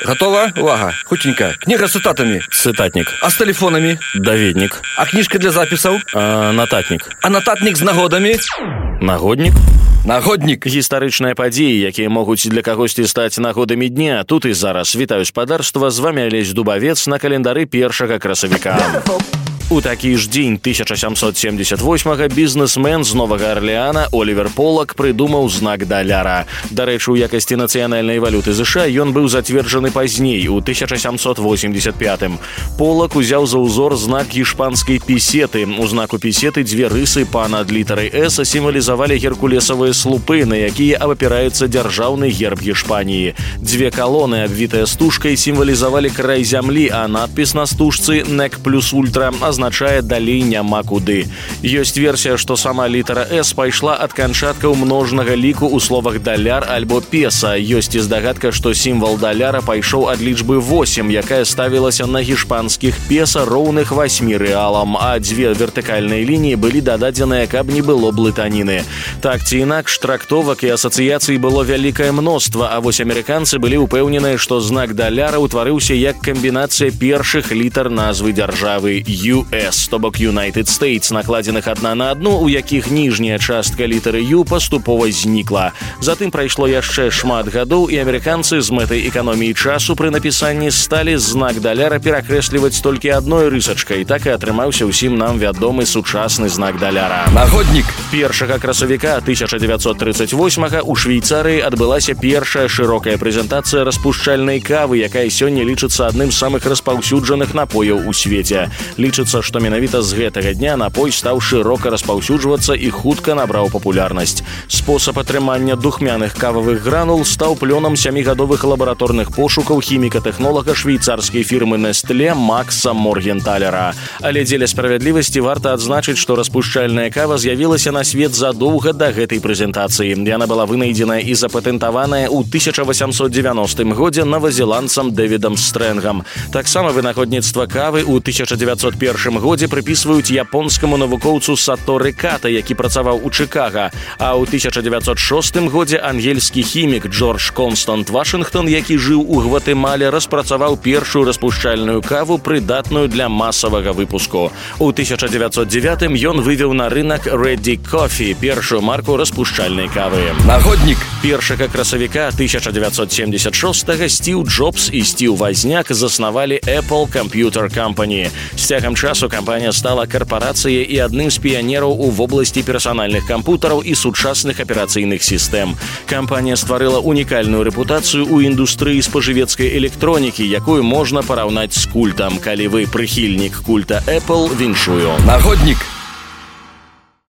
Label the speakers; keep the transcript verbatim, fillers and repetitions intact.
Speaker 1: Готова? Увага. Хутенька. Книга с цитатами.
Speaker 2: Цытатнік.
Speaker 1: А с телефонами?
Speaker 2: Даведнік.
Speaker 1: А книжка для записаў?
Speaker 2: А, нататнік.
Speaker 1: А нататник з нагодами?
Speaker 2: Нагоднік.
Speaker 1: Нагоднік.
Speaker 2: Гістарычныя падзеі, якія могуць для кагосьці стаць нагодамі дня. Тут і зараз. Вітаю спадарства, з вами Алесь Дубавец на календары першага красавіка. У такі ж дзень тысяча сямсот семьдесят восьмага бізнесмен з Новага Арлеана Олівер Полак прыдумаў знак даляра. Дарэчы, у якасці нацыянальнай валюты ЗША ён быў зацверджаны пазней, у тысяча сямсот восемьдесят пятым. Полак узяў за ўзор знак іспанскай песеты. У знаку песеты дзве рысы па над літарай «С» сімвалізавалі геркулесавыя слупы, на якія абапіраецца дзяржаўны герб Гішпаніі. Дзве калоны, абвітыя стужкай, сімвалізавалі край зямлі, а надпіс на стужцы «Нек плюс ультра» означае «далей няма куды». Ёсць версія, што сама літара «С» пайшла ад канчаткаў множнага ліку ў словах «даляр» альбо «песа». Ёсць і здагадка, што сімвал даляра пайшоў ад лічбы восем, якая ставілася на гішпанскіх песа роўных васьмі рэалам, а дзве вертыкальныя лініі былі дададзеныя, каб не было блытаніны. Так ці інакш, трактовак і асацыяцый было вялікае мноства, а вось амерыканцы былі ўпэўненыя, што знак даляра ўтварыўся як камбінацыя першых літар назвы дзяржавы «Ю Эс», то бок United States, накладзеных адна на адну, у якіх ніжняя частка літары «Ю» паступова знікла. Затым прайшло яшчэ шмат гадоў, і амерыканцы з мэтай эканоміі часу пры напісанні сталі знак даляра перакрэсліваць толькі адной рысачкай. Так і атрымаўся ўсім нам вядомы сучасны знак даляра.
Speaker 1: Нагоднік.
Speaker 2: Першага красавіка тысяча девятьсот тридцать восьмага ў Швейцарыі адбылася першая шырокая прэзентацыя распушчальнай кавы, якая сёння лічыцца адным з самых распаўсюджаных напояў у свеце. Лічыцца, што менавіта з гэтага дня напой стаў шырока распаўсюджвацца і хутка набраў папулярнасць. Спосаб атрымання духмяных кававых гранул стаў плёнам сямігадовых лабараторных пошукаў хіміка-тэхнолага швейцарскай фірмы Nestlé Макса Моргенталера. Але дзеля справядлівасці варта адзначыць, што распушчальная кава з'явілася на свет задоўга да гэтай прэзентацыі. Яна была вынайдзеная і запатэнтаваная ў тысяча восемьсот девяностым годзе новазеландцам Дэвідам Стрэнгам. Таксама вынаходніцтва кавы ў тысяча девятьсот першым годзе прыпісваюць японскаму навукоўцу Саторы Ката, які працаваў у Чыкага, а ў тысяча девятьсот шостым годзе ангельскі хімік Джордж Констант Вашынгтон, які жыў у Гватэмале, распрацаваў першую распушчальную каву, прыдатную для масавага выпуску. У тысяча девятьсот девятым ён вывеў на рынок Ready Coffee, першую марку распушчальнай кавы.
Speaker 1: Нагоднік.
Speaker 2: Першага красавіка тысяча девятьсот семьдесят шостага Стив Джобс і Стив Возняк заснавалі Apple Computer Company. З цягам часу кампанія стала карпарацыяй і адным з піянераў у вобласці персанальных кампутараў і сучасных аперацыйных сістэм. Кампанія стварыла унікальную рэпутацыю ў індустрыі спажывецкай электронікі, якую можна параўнаць з культам. Калі вы прыхільнік культа Apple, віншую.
Speaker 1: Нагоднік.